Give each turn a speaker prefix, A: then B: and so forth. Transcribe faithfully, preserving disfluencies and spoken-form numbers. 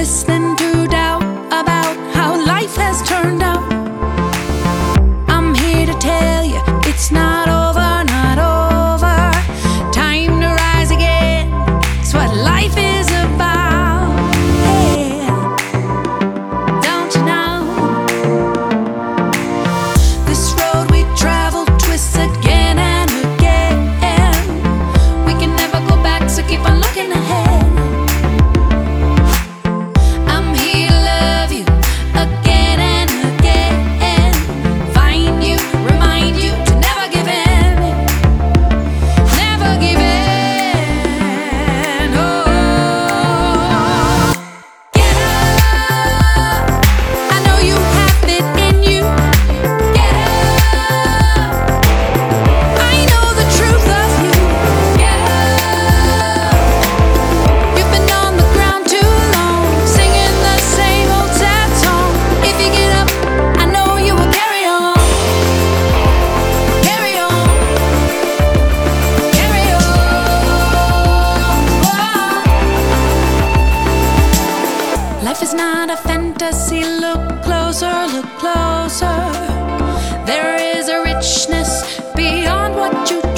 A: listening to doubt about how life has turned out. I'm here to tell you it's not over, not over. Time to rise again, it's what life is about. Yeah, don't you know? This road we travel twists again and again. We can never go back, so keep on looking ahead. Life is not a fantasy, look closer, look closer. There is a richness beyond what you